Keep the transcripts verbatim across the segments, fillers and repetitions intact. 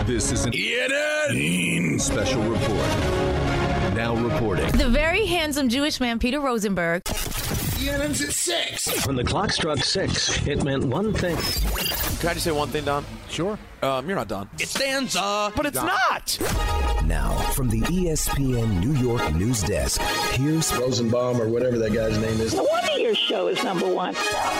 This is an E N N special report. Now reporting. The very handsome Jewish man, Peter Rosenberg. E N N's at six. When the clock struck six, it meant one thing. Can I just say one thing, Don? Sure. Um, you're not Don. It stands up. But it's Don. not. Now, from the E S P N New York news desk, here's Rosenbaum or whatever that guy's name is. No wonder your show is number one.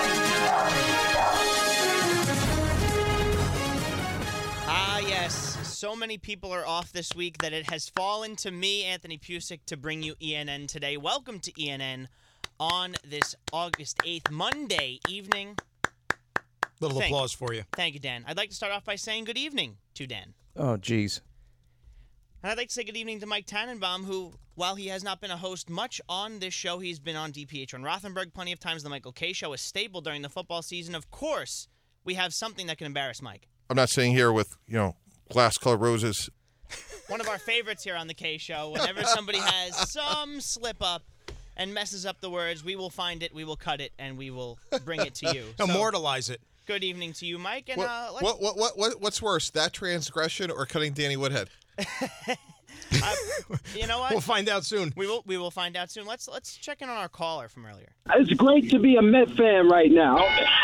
Ah, yes. So many people are off this week that it has fallen to me, Anthony Pusick, to bring you E N N today. Welcome to E N N on this August eighth, Monday evening. Little Thank applause you. for you. Thank you, Dan. I'd like to start off by saying good evening to Dan. Oh, geez. And I'd like to say good evening to Mike Tannenbaum, who, while he has not been a host much on this show, he's been on D P H on Rothenberg plenty of times. The Michael K. Show is staple during the football season. Of course, we have something that can embarrass Mike. I'm not sitting here with, you know, glass-colored roses. One of our favorites here on the K Show. Whenever somebody has some slip-up and messes up the words, we will find it, we will cut it, and we will bring it to you. So, Immortalize it. good evening to you, Mike. And What, uh, let's, what, what, what, what, what's worse, that transgression or cutting Danny Woodhead? uh, you know what? We'll find out soon. We will. We will find out soon. Let's let's check in on our caller from earlier. It's great to be a Met fan right now.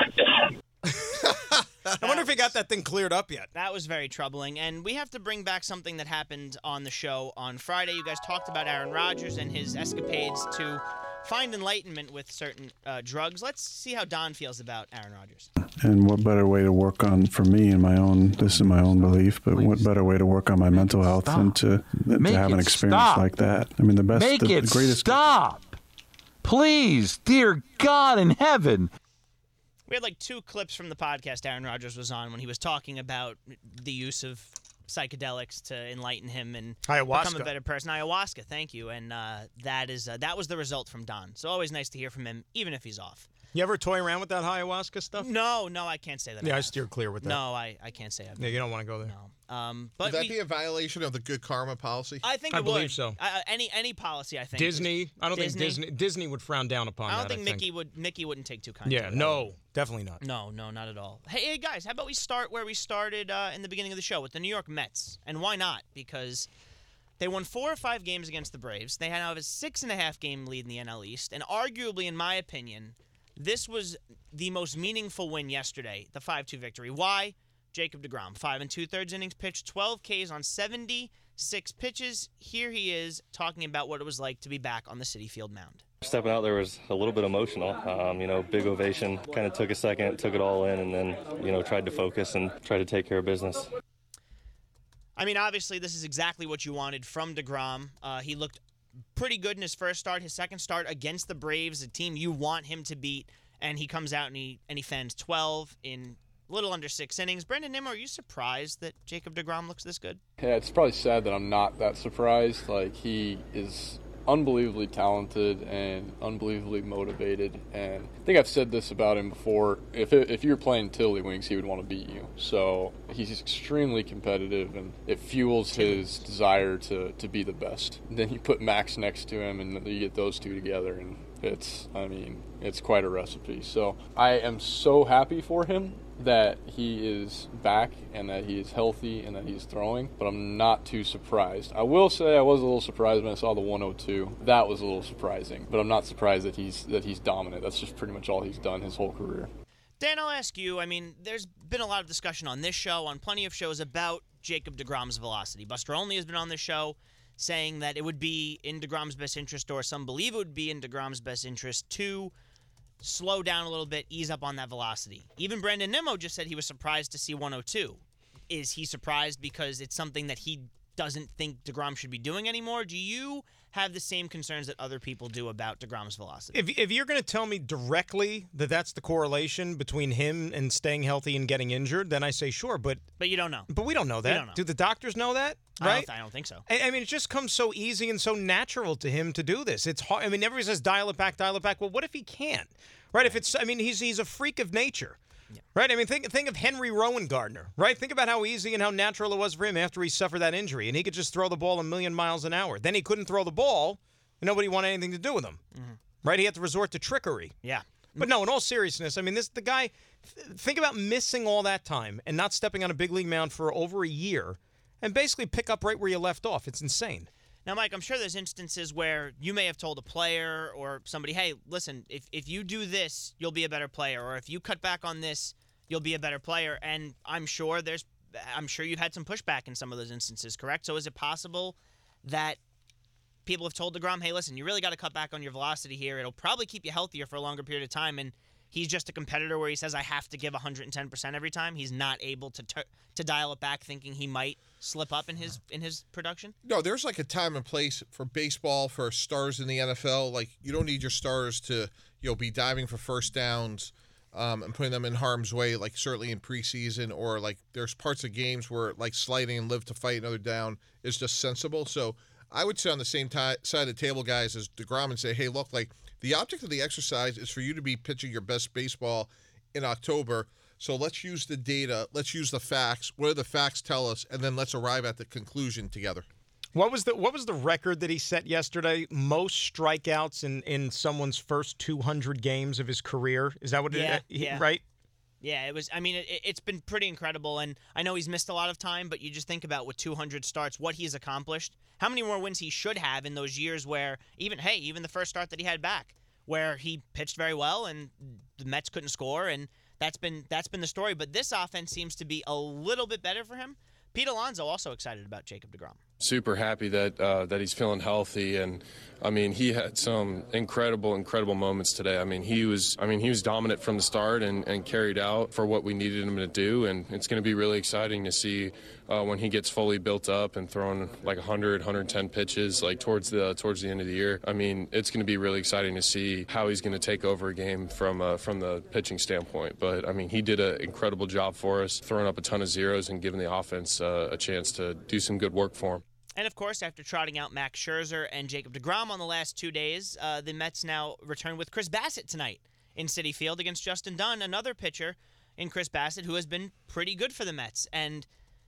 I wonder if he got that thing cleared up yet. That was very troubling, and we have to bring back something that happened on the show on Friday. You guys talked about Aaron Rodgers and his escapades to find enlightenment with certain uh, drugs. Let's see how Don feels about Aaron Rodgers. And what better way to work on, for me and my own, this is my own belief, but what better way to work on my mental health than to, than to have an experience stop. like that? I mean, the best, Make the, it the greatest. Stop. Please, dear God in heaven. We had like two clips from the podcast Aaron Rodgers was on when he was talking about the use of psychedelics to enlighten him and Ayahuasca. become a better person. Ayahuasca, thank you. And uh, that is uh, that was the result from Don. So always nice to hear from him, even if he's off. You ever toy around with that ayahuasca stuff? No, no, I can't say that. Yeah, I, I have. steer clear with that. No, I, I can't say I've. Yeah, you don't want to go there. No. Um, but Would that we, be a violation of the good karma policy? I think I it believe would. so. Uh, any any policy, I think. Disney. I don't Disney. think Disney Disney would frown down upon I don't that. think I think Mickey would. Mickey wouldn't take too kindly. Yeah, to it. no, definitely not. No, no, not at all. Hey, hey, guys, how about we start where we started uh, in the beginning of the show with the New York Mets? And why not? Because they won four or five games against the Braves. They now have a six and a half game lead in the N L East, and arguably, in my opinion, this was the most meaningful win yesterday, the five two victory. Why? Jacob deGrom, five and two-thirds innings pitched, twelve Ks on seventy-six pitches. Here he is talking about what it was like to be back on the Citi Field mound. Stepping out there was a little bit emotional. Um, you know, big ovation, kind of took a second, took it all in, and then, you know, tried to focus and try to take care of business. I mean, obviously, this is exactly what you wanted from deGrom. Uh, he looked pretty good in his first start. His second start against the Braves, a team you want him to beat, and he comes out and he and he fends twelve in a little under six innings. Brendan Nimmo, are you surprised that Jacob deGrom looks this good? Yeah, it's probably sad that I'm not that surprised. Like, he is unbelievably talented and unbelievably motivated, and I think I've said this about him before. If it, if you were playing Tiddlywinks, he would want to beat you. So he's extremely competitive, and it fuels his desire to, to be the best. And then you put Max next to him, and you get those two together, and it's, I mean, it's quite a recipe. So I am so happy for him that he is back and that he is healthy and that he's throwing, but I'm not too surprised. I will say I was a little surprised when I saw the one oh two. That was a little surprising, but I'm not surprised that he's that he's dominant. That's just pretty much all he's done his whole career. Dan, I'll ask you, I mean, there's been a lot of discussion on this show, on plenty of shows, about Jacob deGrom's velocity. Buster Olney has been on this show saying that it would be in deGrom's best interest, or some believe it would be in deGrom's best interest, to slow down a little bit, ease up on that velocity. Even Brendan Nimmo just said he was surprised to see one oh two. Is he surprised because it's something that he doesn't think deGrom should be doing anymore? Do you have the same concerns that other people do about deGrom's velocity? If if you're going to tell me directly that that's the correlation between him and staying healthy and getting injured, then I say sure. But but you don't know. But we don't know that. don't know. Do the doctors know that? I Right? don't, I don't think so. I, I mean, it just comes so easy and so natural to him to do this. It's hard. I mean, everybody says dial it back, dial it back. Well, what if he can't? Right? If it's, I mean, he's he's a freak of nature. Yeah. Right? I mean, think think of Henry Rowan Gardner, right? Think about how easy and how natural it was for him after he suffered that injury, and he could just throw the ball a million miles an hour. Then he couldn't throw the ball, and nobody wanted anything to do with him. Mm-hmm. Right? He had to resort to trickery. Yeah. But no, in all seriousness, I mean, this the guy, th- think about missing all that time and not stepping on a big league mound for over a year and basically pick up right where you left off. It's insane. Now, Mike, I'm sure there's instances where you may have told a player or somebody, hey, listen, if, if you do this, you'll be a better player, or if you cut back on this, you'll be a better player. And I'm sure there's, I'm sure you've had some pushback in some of those instances, correct? So is it possible that people have told DeGrom, hey, listen, you really got to cut back on your velocity here. It'll probably keep you healthier for a longer period of time, and he's just a competitor where he says, I have to give one hundred ten percent every time. He's not able to t- to dial it back, thinking he might slip up in his in his production? No, there's like a time and place for baseball, for stars in the N F L. Like, you don't need your stars to, you know, be diving for first downs um, and putting them in harm's way, like certainly in preseason, or like there's parts of games where like sliding and live to fight another down is just sensible. So I would sit on the same t- side of the table, guys, as DeGrom and say, hey, look, like, the object of the exercise is for you to be pitching your best baseball in October. So let's use the data. Let's use the facts. What do the facts tell us? And then let's arrive at the conclusion together. What was the what was the record that he set yesterday? Most strikeouts in, in someone's first two hundred games of his career. Is that what Yeah, it he, yeah. right? Yeah, it was. I mean, it, it's been pretty incredible, and I know he's missed a lot of time, but you just think about with two hundred starts, what he's accomplished, how many more wins he should have in those years where even, hey, even the first start that he had back, where he pitched very well and the Mets couldn't score, and that's been that's been the story. But this offense seems to be a little bit better for him. Pete Alonso also excited about Jacob DeGrom. Super happy that uh, that he's feeling healthy, and I mean he had some incredible, incredible moments today. I mean he was, I mean he was dominant from the start and, and carried out for what we needed him to do, and it's going to be really exciting to see uh, when he gets fully built up and throwing like one hundred, one hundred ten pitches like towards the towards the end of the year. I mean it's going to be really exciting to see how he's going to take over a game from uh, from the pitching standpoint. But I mean he did an incredible job for us, throwing up a ton of zeros and giving the offense uh, a chance to do some good work for him. And, of course, after trotting out Max Scherzer and Jacob DeGrom on the last two days, uh, the Mets now return with Chris Bassett tonight in Citi Field against Justin Dunn, another pitcher in Chris Bassett who has been pretty good for the Mets. And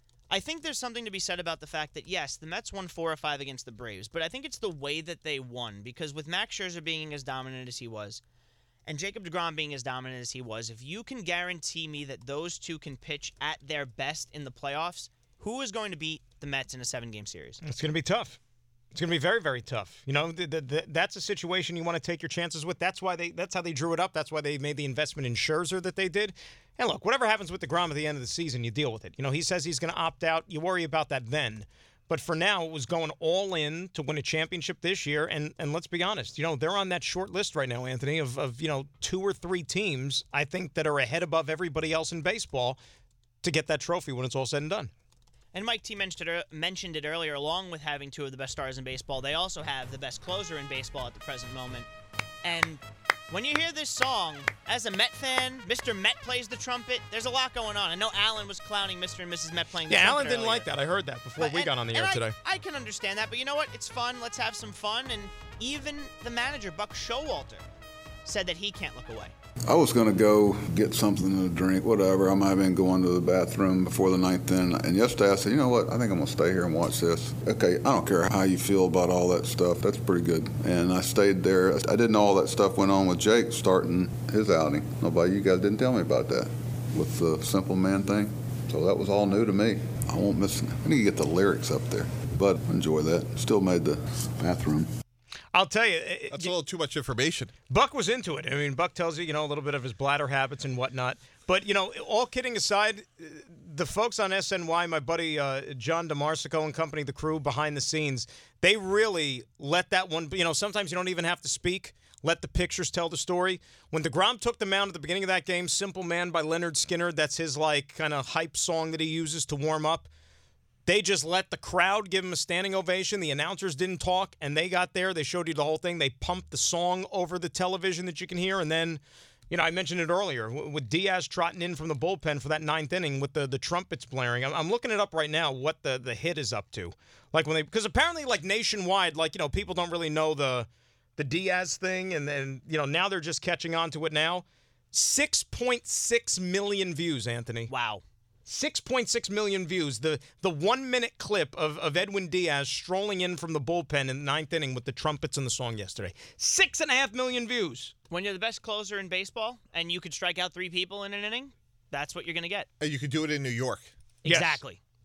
I think there's something to be said about the fact that, yes, the Mets won four or five against the Braves, but I think it's the way that they won, because with Max Scherzer being as dominant as he was and Jacob DeGrom being as dominant as he was, if you can guarantee me that those two can pitch at their best in the playoffs, who is going to beat the Mets in a seven-game series? It's going to be tough. It's going to be very, very tough. You know, the, the, the, that's a situation you want to take your chances with. That's why they. That's how they drew it up. That's why they made the investment in Scherzer that they did. And look, whatever happens with DeGrom at the end of the season, you deal with it. You know, he says he's going to opt out. You worry about that then. But for now, it was going all in to win a championship this year. And and let's be honest, you know, they're on that short list right now, Anthony, of, of you know, two or three teams, I think, that are ahead above everybody else in baseball to get that trophy when it's all said and done. And Mike T mentioned it, mentioned it earlier, along with having two of the best stars in baseball, they also have the best closer in baseball at the present moment. And when you hear this song, as a Met fan, Mister Met plays the trumpet, there's a lot going on. I know Alan was clowning Mister and Missus Met playing the yeah, trumpet Alan didn't earlier. like that. I heard that before But- we and- got on the and air I, today. I can understand that, but you know what? It's fun. Let's have some fun. And even the manager, Buck Showalter, said that he can't look away. I was going to go get something to drink, whatever. I might have been going to the bathroom before the ninth inning. And yesterday I said, you know what, I think I'm going to stay here and watch this. Okay, I don't care how you feel about all that stuff. That's pretty good. And I stayed there. I didn't know all that stuff went on with Jake starting his outing. Nobody, you guys didn't tell me about that with the Simple Man thing. So that was all new to me. I won't miss it. I need to get the lyrics up there. But enjoy that. Still made the bathroom. I'll tell you. It, That's a little too much information. Buck was into it. I mean, Buck tells you, you know, a little bit of his bladder habits and whatnot. But, you know, all kidding aside, the folks on S N Y, my buddy uh, John DeMarsico and company, the crew behind the scenes, they really let that one, you know, sometimes you don't even have to speak. Let the pictures tell the story. When DeGrom took the mound at the beginning of that game, Simple Man by Leonard Skinner, that's his, like, kind of hype song that he uses to warm up. They just let the crowd give him a standing ovation. The announcers didn't talk, and they got there. They showed you the whole thing. They pumped the song over the television that you can hear. And then, you know, I mentioned it earlier, with Diaz trotting in from the bullpen for that ninth inning with the, the trumpets blaring. I'm, I'm looking it up right now what the, the hit is up to. Like when they, because apparently, like nationwide, like, you know, people don't really know the the Diaz thing. And then, you know, now they're just catching on to it now. six point six million views, Anthony. Wow. six point six million views. The the one-minute clip of, of Edwin Diaz strolling in from the bullpen in the ninth inning with the trumpets and the song yesterday. Six and a half million views. When you're the best closer in baseball and you could strike out three people in an inning, that's what you're going to get. And you could do it in New York. Exactly.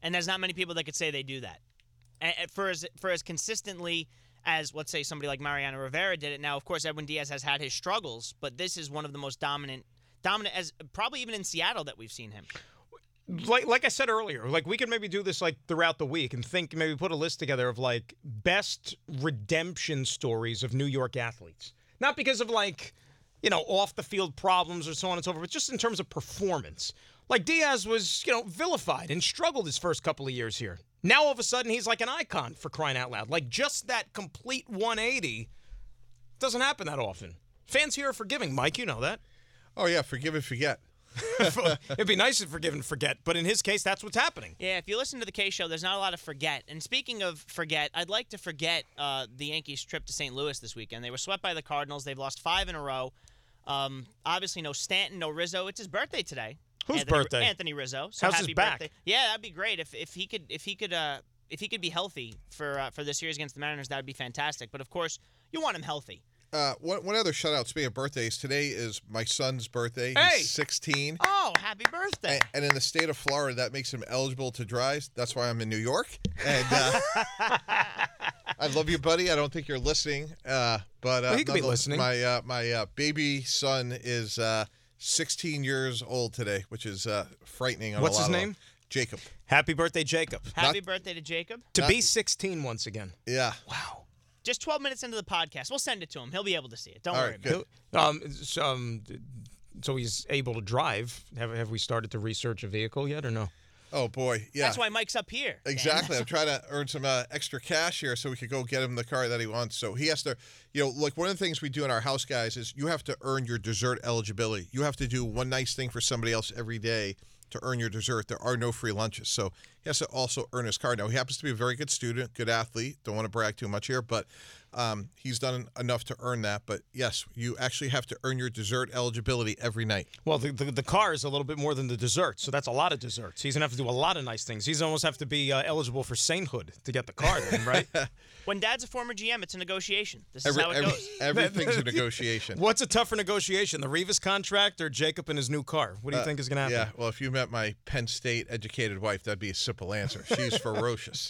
And there's not many people that could say they do that. And for as for as consistently as, let's say, somebody like Mariano Rivera did it. Now, of course, Edwin Diaz has had his struggles, but this is one of the most dominant, dominant as probably even in Seattle that we've seen him. Like like I said earlier, like we could maybe do this like throughout the week and think maybe put a list together of like best redemption stories of New York athletes. Not because of like, you know, off the field problems or so on and so forth, but just in terms of performance. Like Diaz was, you know, vilified and struggled his first couple of years here. Now all of a sudden he's like an icon, for crying out loud. Like just that complete one eighty doesn't happen that often. Fans here are forgiving, Mike, you know that. Oh yeah, forgive and forget. It'd be nice to forgive and forget, but in his case, that's what's happening. Yeah, if you listen to the K Show, there's not a lot of forget. And speaking of forget, I'd like to forget uh, the Yankees' trip to Saint Louis this weekend. They were swept by the Cardinals. They've lost five in a row. Um, obviously, no Stanton, no Rizzo. It's his birthday today. Whose Anthony, birthday? Anthony Rizzo. So How's happy his back? Birthday. Yeah, that'd be great if if he could if he could uh, if he could be healthy for uh, for this series against the Mariners. That would be fantastic. But of course, you want him healthy. Uh, one, one other shout-out, speaking of birthdays, today is my son's birthday. Hey! He's sixteen. Oh, happy birthday. And, and in the state of Florida, that makes him eligible to drive. That's why I'm in New York. And uh, I love you, buddy. I don't think you're listening. Uh, but uh, well, he could be listening. My, uh, my uh, baby son is uh, sixteen years old today, which is uh, frightening. On What's a lot his of name? them. Jacob. Happy birthday, Jacob. Happy Not, birthday to Jacob. To Not, be sixteen once again. Yeah. Wow. Just twelve minutes into the podcast. We'll send it to him. He'll be able to see it. Don't All worry right, about good. it. Um, so, um, so he's able to drive. Have Have we started to research a vehicle yet or no? Oh, boy. Yeah. That's why Mike's up here. Exactly. I'm trying to earn some uh, extra cash here so we could go get him the car that he wants. So he has to, you know, like one of the things we do in our house, guys, is you have to earn your dessert eligibility. You have to do one nice thing for somebody else every day to earn your dessert. There are no free lunches. So he has to also earn his car. Now, he happens to be a very good student, good athlete. Don't want to brag too much here, but um, he's done enough to earn that. But, yes, you actually have to earn your dessert eligibility every night. Well, the, the, the car is a little bit more than the dessert, so that's a lot of desserts. He's going to have to do a lot of nice things. He's almost have to be uh, eligible for sainthood to get the car then, right? When Dad's a former G M, it's a negotiation. This is Every, how it every, goes. Everything's a negotiation. What's a tougher negotiation, the Rivas contract or Jacob and his new car? What do you Uh, think is going to happen? Yeah, well, if you met my Penn State educated wife, that'd be a simple answer. She's ferocious.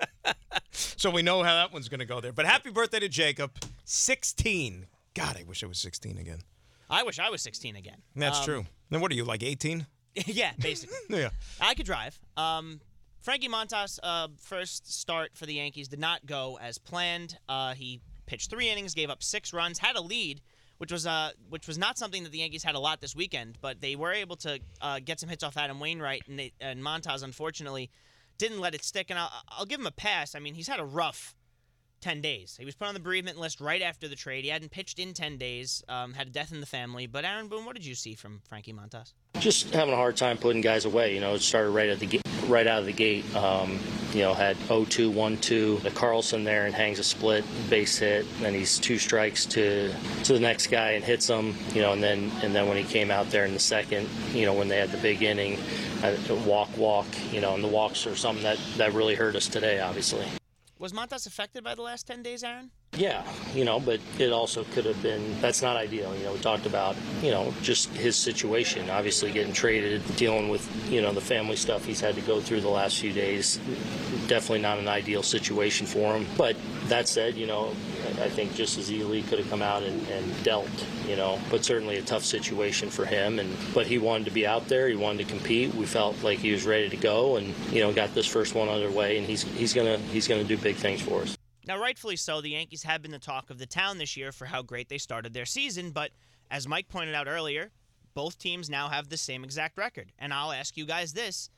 So we know how that one's going to go there. But happy birthday to Jacob, sixteen. God, I wish I was sixteen again. I wish I was sixteen again. That's Um, true. Then what are you, like eighteen? Yeah, basically. Yeah. I could drive. Um, Frankie Montas' uh, first start for the Yankees did not go as planned. Uh, he pitched three innings, gave up six runs, had a lead, which was uh, which was not something that the Yankees had a lot this weekend. But they were able to uh, get some hits off Adam Wainwright, and, they, and Montas, unfortunately, didn't let it stick. And I'll, I'll give him a pass. I mean, he's had a rough ten days. He was put on the bereavement list right after the trade. He hadn't pitched in ten days, um, had a death in the family. But Aaron Boone, what did you see from Frankie Montas? Just having a hard time putting guys away. You know, it started right at the ga- right out of the gate. Um, you know, had oh two, one two. The Carlson there and hangs a split base hit. Then he's two strikes to to the next guy and hits him. You know, and then and then when he came out there in the second, you know, when they had the big inning, uh, walk, walk. You know, and the walks are something that that really hurt us today, obviously. Was Montas affected by the last ten days, Aaron? Yeah, you know, but it also could have been, that's not ideal. You know, we talked about, you know, just his situation, obviously getting traded, dealing with, you know, the family stuff he's had to go through the last few days. Definitely not an ideal situation for him. But that said, you know, I think just as easily could have come out and, and dealt, you know, but certainly a tough situation for him. And but he wanted to be out there. He wanted to compete. We felt like he was ready to go and, you know, got this first one underway. And he's he's going to he's going to do big things for us. Now, rightfully so, the Yankees have been the talk of the town this year for how great they started their season, but as Mike pointed out earlier, both teams now have the same exact record. And I'll ask you guys this.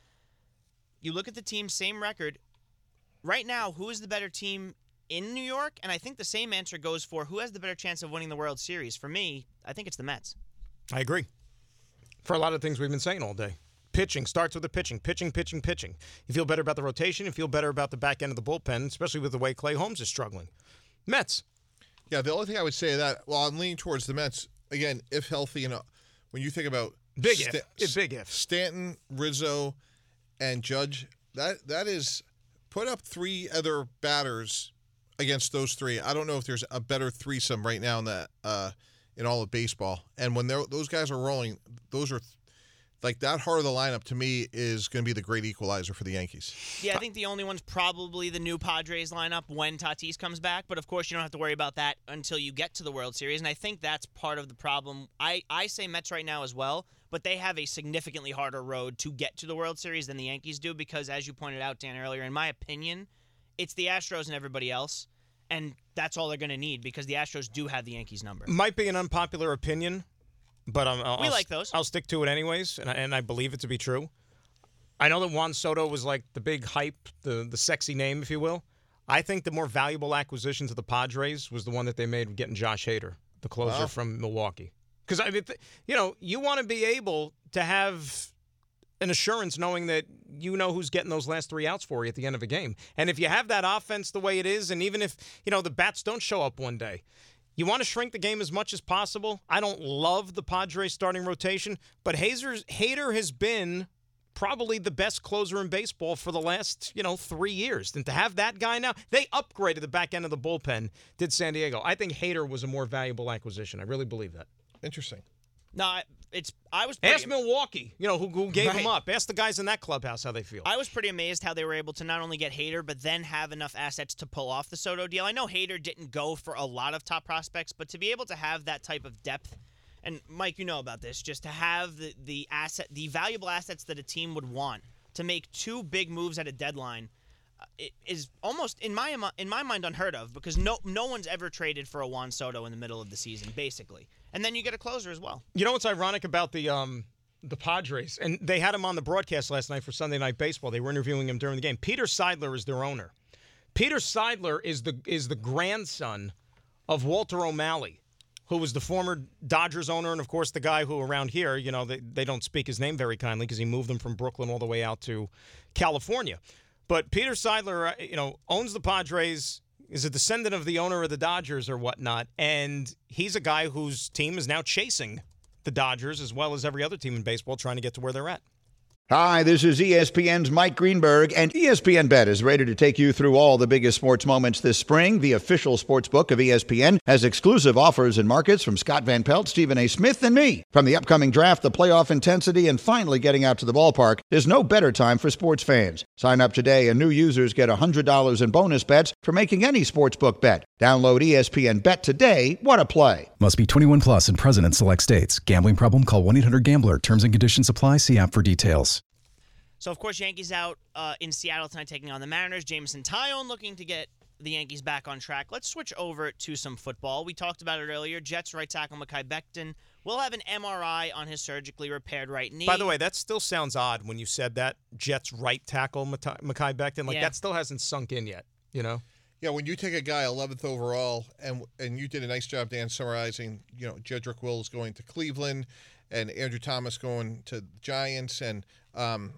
You look at the team's same record. Right now, who is the better team in New York? And I think the same answer goes for who has the better chance of winning the World Series. For me, I think it's the Mets. I agree. For a lot of things we've been saying all day. Pitching starts with the pitching, pitching, pitching, pitching. You feel better about the rotation. You feel better about the back end of the bullpen, especially with the way Clay Holmes is struggling. Mets. Yeah, the only thing I would say that, well, I'm leaning towards the Mets. Again, if healthy, you know, when you think about big Sta- if, it's big if Stanton, Rizzo, and Judge, that that is put up three other batters against those three. I don't know if there's a better threesome right now in that uh, in all of baseball. And when those guys are rolling, those are Like, that heart of the lineup, to me, is going to be the great equalizer for the Yankees. Yeah, I think the only one's probably the new Padres lineup when Tatis comes back. But, of course, you don't have to worry about that until you get to the World Series. And I think that's part of the problem. I, I say Mets right now as well, but they have a significantly harder road to get to the World Series than the Yankees do because, as you pointed out, Dan, earlier, in my opinion, it's the Astros and everybody else. And that's all they're going to need because the Astros do have the Yankees number. Might be an unpopular opinion. But um, I'll, we I'll, like those. I'll stick to it anyways, and I, and I believe it to be true. I know that Juan Soto was like the big hype, the the sexy name, if you will. I think the more valuable acquisition to the Padres was the one that they made getting Josh Hader, the closer Wow. from Milwaukee. Because I mean, th- you know, you want to be able to have an assurance knowing that you know who's getting those last three outs for you at the end of a game. And if you have that offense the way it is, and even if you know the bats don't show up one day. You want to shrink the game as much as possible. I don't love the Padres starting rotation, but Hazer's, Hader has been probably the best closer in baseball for the last, you know, three years. And to have that guy now, they upgraded the back end of the bullpen, did San Diego. I think Hader was a more valuable acquisition. I really believe that. Interesting. No, it's I was pretty Ask Milwaukee, you know, who, who gave Right. him up. Ask the guys in that clubhouse how they feel. I was pretty amazed how they were able to not only get Hader, but then have enough assets to pull off the Soto deal. I know Hader didn't go for a lot of top prospects, but to be able to have that type of depth, and Mike, you know about this, just to have the, the asset, the valuable assets that a team would want to make two big moves at a deadline, uh, it is almost in my in my mind unheard of because no no one's ever traded for a Juan Soto in the middle of the season, basically. And then you get a closer as well. You know what's ironic about the um, the Padres? And they had him on the broadcast last night for Sunday Night Baseball. They were interviewing him during the game. Peter Seidler is their owner. Peter Seidler is the is the grandson of Walter O'Malley, who was the former Dodgers owner and, of course, the guy who around here, you know, they, they don't speak his name very kindly because he moved them from Brooklyn all the way out to California. But Peter Seidler, you know, owns the Padres, is a descendant of the owner of the Dodgers or whatnot, and he's a guy whose team is now chasing the Dodgers as well as every other team in baseball trying to get to where they're at. Hi, this is E S P N's Mike Greenberg, and E S P N Bet is ready to take you through all the biggest sports moments this spring. The official sports book of E S P N has exclusive offers and markets from Scott Van Pelt, Stephen A. Smith, and me. From the upcoming draft, the playoff intensity, and finally getting out to the ballpark, there's no better time for sports fans. Sign up today, and new users get one hundred dollars in bonus bets for making any sportsbook bet. Download E S P N Bet today. What a play. Must be twenty-one plus and present in select states. Gambling problem? Call one eight hundred gambler. Terms and conditions apply. See app for details. So, of course, Yankees out uh, in Seattle tonight taking on the Mariners. Jameson Taillon looking to get the Yankees back on track. Let's switch over to some football. We talked about it earlier. Jets right tackle Mekhi Becton will have an M R I on his surgically repaired right knee. By the way, that still sounds odd when you said that. Jets right tackle Mekhi Becton. Like, Yeah. that still hasn't sunk in yet, you know? Yeah, when you take a guy eleventh overall, and and you did a nice job, Dan, summarizing, you know, Jedrick Wills going to Cleveland and Andrew Thomas going to the Giants and um,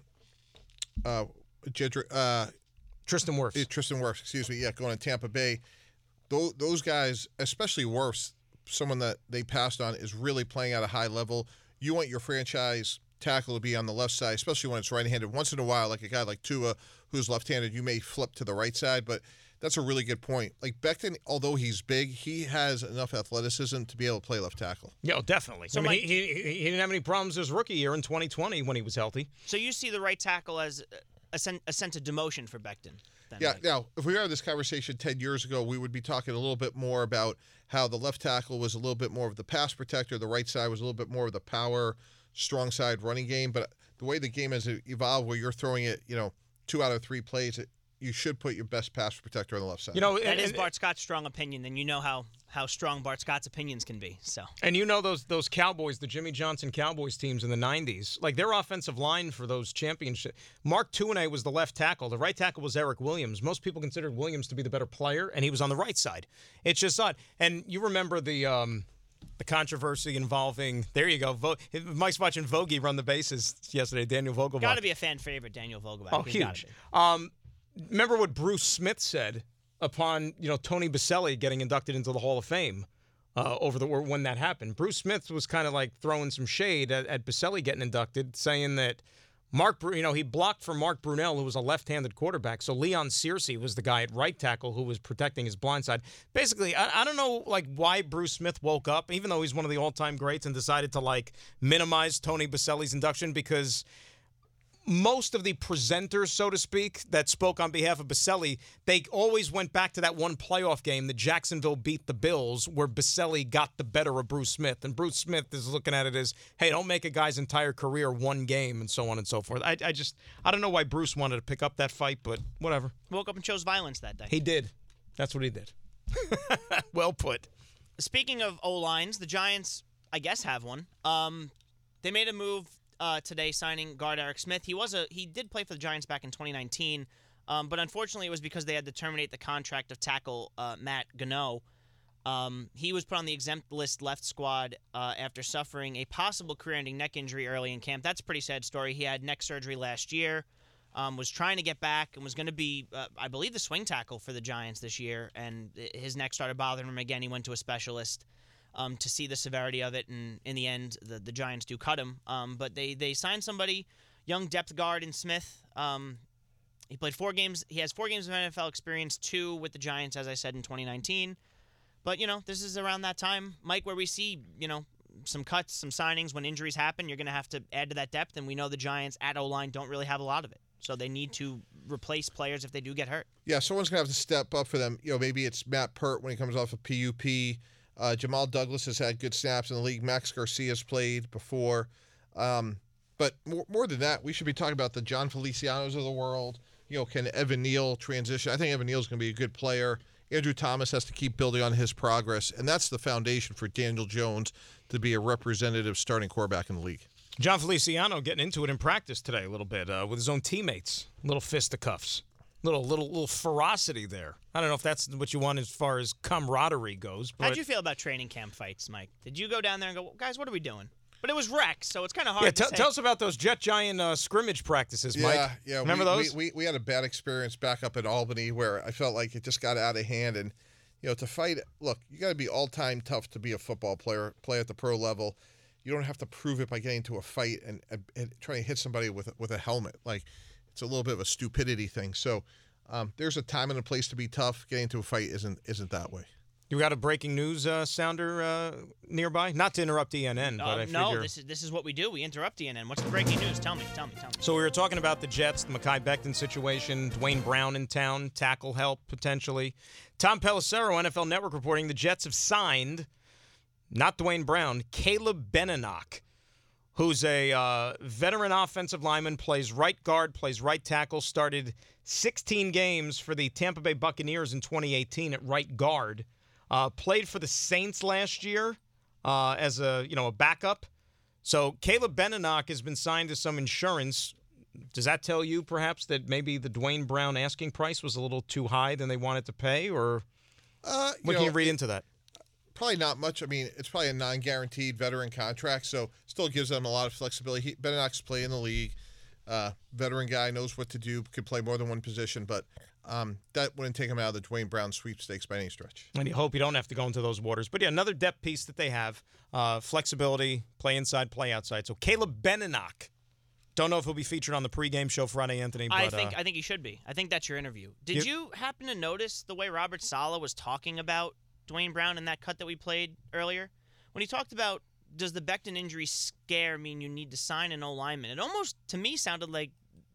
uh, Jedrick, uh, Tristan Wirfs. uh, Tristan Wirfs, excuse me, yeah, going to Tampa Bay. Those, those guys, especially Wirfs, someone that they passed on, is really playing at a high level. You want your franchise tackle to be on the left side, especially when it's right-handed. Once in a while, like a guy like Tua, who's left-handed, you may flip to the right side, but that's a really good point. Like Becton, although he's big, he has enough athleticism to be able to play left tackle. Yeah, oh, definitely. So I mean, Mike- he, he, he didn't have any problems his rookie year in twenty twenty when he was healthy. So you see the right tackle as a, sen- a sense of demotion for Becton. Then, Yeah, Mike. now, if we had this conversation ten years ago, we would be talking a little bit more about how the left tackle was a little bit more of the pass protector, the right side was a little bit more of the power, strong side running game. But the way the game has evolved, where you're throwing it, you know, two out of three plays, it, you should put your best pass protector on the left side. You know, That and, is and- Bart Scott's strong opinion, then you know how, how strong Bart Scott's opinions can be. So And you know those those Cowboys, the Jimmy Johnson Cowboys teams in the nineties, like their offensive line for those championship. Mark Tuinei was the left tackle. The right tackle was Eric Williams. Most people considered Williams to be the better player, and he was on the right side. It's just odd. And you remember the um, the controversy involving, there you go, Vo- Mike's watching Vogie run the bases yesterday, Daniel Vogelbach. got to be a fan favorite, Daniel Vogelbach. Oh, He's gotta huge. be. Um, remember what Bruce Smith said upon, you know, Tony Baselli getting inducted into the Hall of Fame uh, over the when that happened. Bruce Smith was kind of like throwing some shade at, at Baselli getting inducted, saying that Mark, Bru- you know, he blocked for Mark Brunell, who was a left-handed quarterback. So Leon Searcy was the guy at right tackle who was protecting his blind side. Basically, I, I don't know like why Bruce Smith woke up, even though he's one of the all-time greats, and decided to like minimize Tony Baselli's induction, because most of the presenters, so to speak, that spoke on behalf of Baselli, they always went back to that one playoff game that Jacksonville beat the Bills, where Baselli got the better of Bruce Smith. And Bruce Smith is looking at it as, hey, don't make a guy's entire career one game, and so on and so forth. I, I just, I don't know why Bruce wanted to pick up that fight, but whatever. Woke up and chose violence that day. He did. That's what he did. Well put. Speaking of O-lines, the Giants, I guess, have one. Um, they made a move Uh, today, signing guard Eric Smith. He was a he did play for the Giants back in twenty nineteen, um, but unfortunately it was because they had to terminate the contract of tackle uh, Matt Gano. Um, he was put on the exempt list left squad uh, after suffering a possible career-ending neck injury early in camp. That's a pretty sad story. He had neck surgery last year, um, was trying to get back, and was going to be, uh, I believe, the swing tackle for the Giants this year, and his neck started bothering him again. He went to a specialist Um, to see the severity of it, and in the end, the, the Giants do cut him. Um, but they they signed somebody, young depth guard in Smith. Um, he played four games. He has four games of N F L experience, two with the Giants, as I said, in twenty nineteen. But, you know, this is around that time, Mike, where we see, you know, some cuts, some signings. When injuries happen, you're going to have to add to that depth, and we know the Giants at O-line don't really have a lot of it. So they need to replace players if they do get hurt. Yeah, someone's going to have to step up for them. You know, maybe it's Matt Pert when he comes off of P U P. Uh, Jamal Douglas has had good snaps in the league. Max Garcia's played before. Um, but more, more than that, we should be talking about the John Felicianos of the world. You know, can Evan Neal transition? I think Evan Neal's going to be a good player. Andrew Thomas has to keep building on his progress, and that's the foundation for Daniel Jones to be a representative starting quarterback in the league. John Feliciano getting into it in practice today a little bit uh, with his own teammates. Little fisticuffs. Little, little, little ferocity there. I don't know if that's what you want as far as camaraderie goes. But how'd you feel about training camp fights, Mike? Did you go down there and go, guys, what are we doing? But it was rec, so it's kind of hard yeah, to t- say. Tell us about those Jet Giant uh, scrimmage practices, yeah, Mike. Yeah, Remember we, those? We, we, we had a bad experience back up in Albany where I felt like it just got out of hand. And, you know, to fight, look, you got to be all-time tough to be a football player, play at the pro level. You don't have to prove it by getting into a fight and, and, and trying to hit somebody with, with a helmet. Like, it's a little bit of a stupidity thing. So, Um, there's a time and a place to be tough. Getting into a fight isn't isn't that way. You got a breaking news uh, sounder uh, nearby? Not to interrupt E N N, uh, but I no, figure... this is this is what we do. We interrupt E N N. What's the breaking news? Tell me, tell me, tell me. So we were talking about the Jets, the Mekhi Becton situation, Dwayne Brown in town, tackle help potentially. Tom Pelissero, N F L Network, reporting the Jets have signed, not Dwayne Brown, Caleb Benenoch, who's a uh, veteran offensive lineman, plays right guard, plays right tackle, started sixteen games for the Tampa Bay Buccaneers in twenty eighteen at right guard. Uh, played for the Saints last year uh, as a you know a backup. So Caleb Benenoch has been signed to some insurance. Does that tell you perhaps that maybe the Dwayne Brown asking price was a little too high than they wanted to pay, or uh, what know, can you read into that? Probably not much. I mean, it's probably a non-guaranteed veteran contract, so still gives them a lot of flexibility. He, Benenoch's play in the league. Uh, veteran guy, knows what to do, could play more than one position, but um, that wouldn't take him out of the Dwayne Brown sweepstakes by any stretch. And you hope you don't have to go into those waters. But yeah, another depth piece that they have, uh, flexibility, play inside, play outside. So Caleb Benenoch. Don't know if he'll be featured on the pregame show Friday, Anthony. But, I think uh, I think he should be. I think that's your interview. Did you, you happen to notice the way Robert Saleh was talking about Dwayne Brown in that cut that we played earlier? When he talked about, does the Becton injury scare mean you need to sign an O-lineman? It almost, to me, sounded like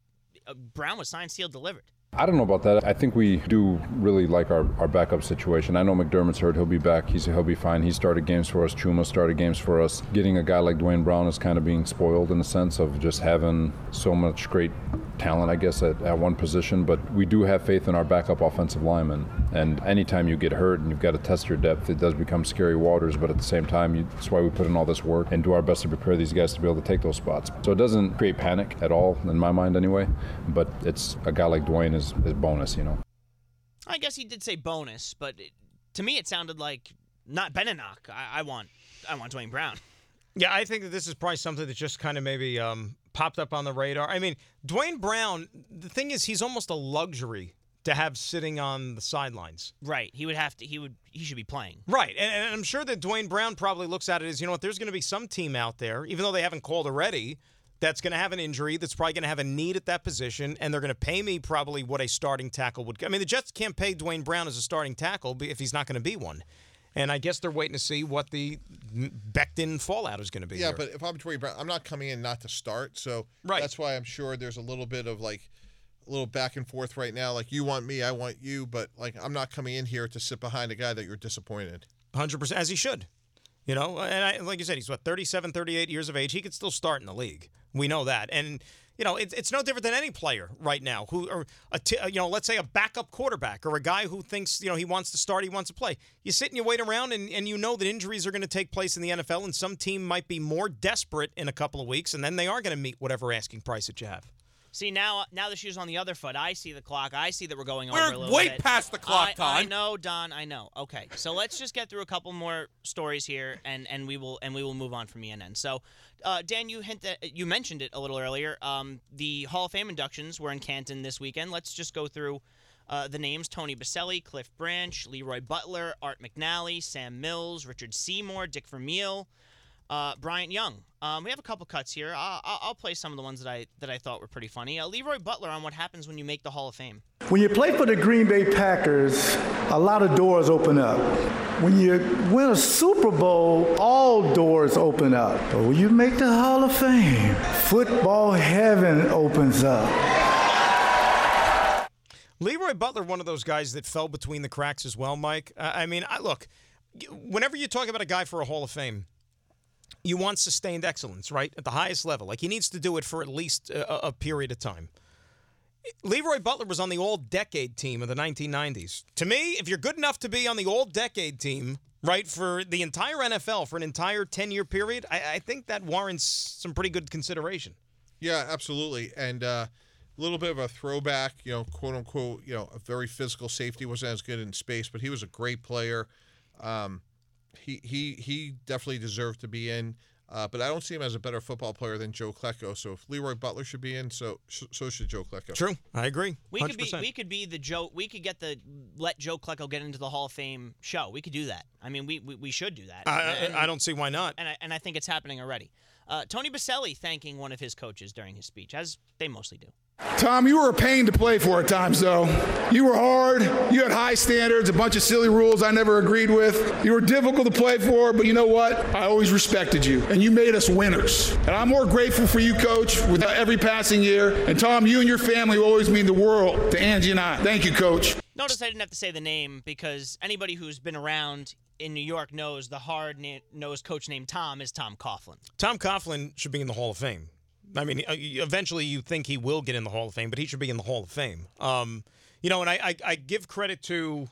Brown was signed, sealed, delivered. I don't know about that. I think we do really like our, our backup situation. I know McDermott's hurt. He'll be back. He's, he'll be fine. He started games for us. Chuma started games for us. Getting a guy like Dwayne Brown is kind of being spoiled in the sense of just having so much great talent, I guess, at, at one position. But we do have faith in our backup offensive linemen. And anytime you get hurt and you've got to test your depth, it does become scary waters. But at the same time, you, that's why we put in all this work and do our best to prepare these guys to be able to take those spots. So it doesn't create panic at all, in my mind anyway. But it's a guy like Dwayne is, is bonus, you know. I guess he did say bonus, but it, to me it sounded like not Benenoch. I, I want, I want Dwayne Brown. Yeah, I think that this is probably something that just kind of maybe um, popped up on the radar. I mean, Dwayne Brown, the thing is, he's almost a luxury to have sitting on the sidelines. Right. He would have to. He would. He should be playing. Right, and, and I'm sure that Dwayne Brown probably looks at it as, you know what, there's going to be some team out there, even though they haven't called already, that's going to have an injury, that's probably going to have a need at that position, and they're going to pay me probably what a starting tackle would. I mean, the Jets can't pay Dwayne Brown as a starting tackle if he's not going to be one. And I guess they're waiting to see what the Becton fallout is going to be. Yeah, here. but if I'm Dwayne Brown, I'm not coming in not to start. So right. that's why I'm sure there's a little bit of like a little back and forth right now. Like, you want me, I want you. But like, I'm not coming in here to sit behind a guy that you're disappointed. one hundred percent, as he should. You know, and I, like you said, he's what, thirty-seven, thirty-eight years of age. He could still start in the league. We know that. And, you know, it, it's no different than any player right now who, or a t- you know, let's say a backup quarterback or a guy who thinks, you know, he wants to start, he wants to play. You sit and you wait around and, and you know that injuries are going to take place in the N F L, and some team might be more desperate in a couple of weeks, and then they are going to meet whatever asking price that you have. See, now now the shoe's on the other foot. I see the clock. I see that we're going We're over a little way bit. past the clock I, time. I know, Don. I know. Okay, so let's just get through a couple more stories here, and, and we will and we will move on from E N N. So, uh, Dan, you hint that, you mentioned it a little earlier. Um, the Hall of Fame inductions were in Canton this weekend. Let's just go through uh, the names: Tony Baselli, Cliff Branch, Leroy Butler, Art McNally, Sam Mills, Richard Seymour, Dick Vermeil, uh, Bryant Young. Um, we have a couple cuts here. I'll, I'll play some of the ones that I that I thought were pretty funny. Uh, Leroy Butler on what happens when you make the Hall of Fame. When you play for the Green Bay Packers, a lot of doors open up. When you win a Super Bowl, all doors open up. But when you make the Hall of Fame, football heaven opens up. Leroy Butler, one of those guys that fell between the cracks as well, Mike. Uh, I mean, I, look, whenever you talk about a guy for a Hall of Fame, you want sustained excellence, right? At the highest level. Like, he needs to do it for at least a, a period of time. Leroy Butler was on the all-decade team of the nineteen nineties. To me, if you're good enough to be on the all-decade team, right, for the entire N F L, for an entire ten-year period, I, I think that warrants some pretty good consideration. Yeah, absolutely. And uh, a little bit of a throwback, you know, quote-unquote, you know, a very physical safety. Wasn't as good in space, but he was a great player. Um He he he definitely deserved to be in, uh, but I don't see him as a better football player than Joe Klecko. So if Leroy Butler should be in, so so should Joe Klecko. True, I agree. We could be we could be the Joe. We could get the let Joe Klecko get into the Hall of Fame show. We could do that. I mean, we we, we should do that. I, and, I don't see why not. And I, and I think it's happening already. Uh, Tony Baselli thanking one of his coaches during his speech, as they mostly do. Tom, you were a pain to play for at times, though. You were hard. You had high standards, a bunch of silly rules I never agreed with. You were difficult to play for, but you know what? I always respected you, and you made us winners. And I'm more grateful for you, Coach, with every passing year. And, Tom, you and your family will always mean the world to Angie and I. Thank you, Coach. Notice I didn't have to say the name because anybody who's been around in New York knows the hard-nosed coach named Tom is Tom Coughlin. Tom Coughlin should be in the Hall of Fame. I mean, eventually you think he will get in the Hall of Fame, but he should be in the Hall of Fame. Um, you know, and I, I, I give credit to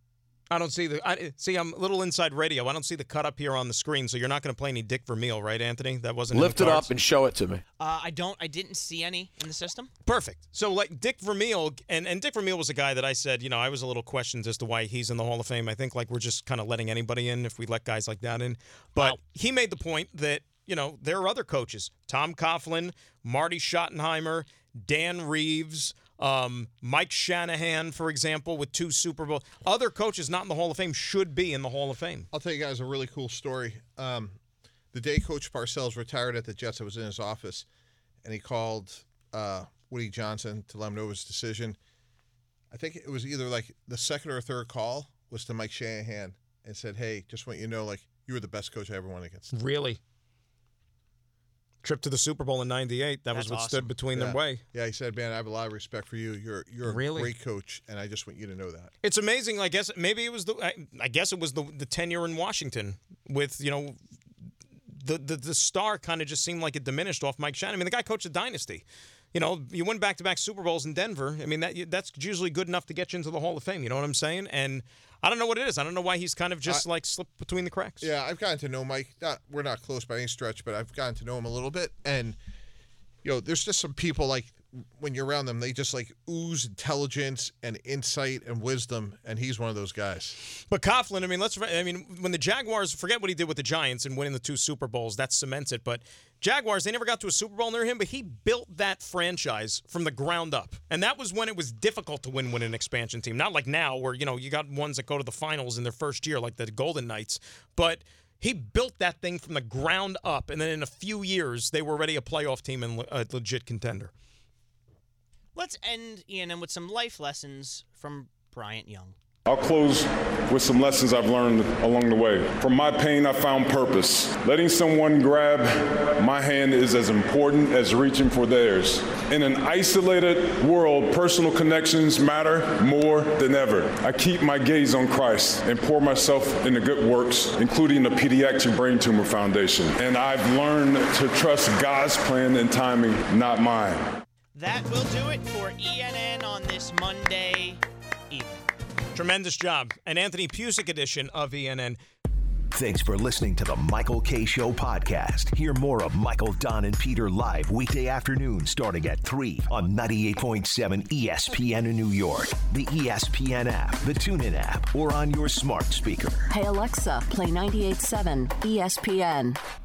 – I don't see the I, – see, I'm a little inside radio. I don't see the cut up here on the screen, so you're not going to play any Dick Vermeil, right, Anthony? That wasn't Lift in the it cards. up and show it to me. Uh, I don't – I didn't see any in the system. Perfect. So, like, Dick Vermeil – and and Dick Vermeil was a guy that I said, you know, I was a little questioned as to why he's in the Hall of Fame. I think, like, we're just kind of letting anybody in if we let guys like that in. But wow. He made the point that – you know, there are other coaches, Tom Coughlin, Marty Schottenheimer, Dan Reeves, um, Mike Shanahan, for example, with two Super Bowl. Other coaches not in the Hall of Fame should be in the Hall of Fame. I'll tell you guys a really cool story. Um, the day Coach Parcells retired at the Jets, I was in his office, and he called uh, Woody Johnson to let him know his decision. I think it was either like the second or third call was to Mike Shanahan and said, hey, just want you to know, like, you were the best coach I ever won against. Really? Trip to the Super Bowl in ninety-eight. That That's was what awesome. stood between yeah. their way. Yeah, he said, man, I have a lot of respect for you. You're you're a really? great coach, and I just want you to know that. It's amazing. I guess maybe it was the I, I guess it was the the tenure in Washington with, you know, the the, the star kind of just seemed like it diminished off Mike Shanahan. I mean, the guy coached a dynasty. You know, you win back-to-back Super Bowls in Denver. I mean, that that's usually good enough to get you into the Hall of Fame. You know what I'm saying? And I don't know what it is. I don't know why he's kind of just, I, like, slipped between the cracks. Yeah, I've gotten to know Mike. Not, we're not close by any stretch, but I've gotten to know him a little bit. And, you know, there's just some people, like, when you're around them, they just, like, ooze intelligence and insight and wisdom, and he's one of those guys. But Coughlin, I mean, let's. I mean, when the Jaguars, forget what he did with the Giants and winning the two Super Bowls, that cements it. But Jaguars, they never got to a Super Bowl near him, but he built that franchise from the ground up. And that was when it was difficult to win with an expansion team. Not like now where, you know, you got ones that go to the finals in their first year, like the Golden Knights. But He built that thing from the ground up, and then in a few years, they were already a playoff team and a legit contender. Let's end, E N N, with some life lessons from Bryant Young. I'll close with some lessons I've learned along the way. From my pain, I found purpose. Letting someone grab my hand is as important as reaching for theirs. In an isolated world, personal connections matter more than ever. I keep my gaze on Christ and pour myself into good works, including the Pediatric Brain Tumor Foundation. And I've learned to trust God's plan and timing, not mine. That will do it for E N N on this Monday evening. Tremendous job. An Anthony Pusick edition of E N N. Thanks for listening to the Michael Kay Show podcast. Hear more of Michael, Don, and Peter live weekday afternoon starting at three on ninety-eight point seven E S P N in New York, the E S P N app, the TuneIn app, or on your smart speaker. Hey Alexa, play ninety-eight point seven E S P N.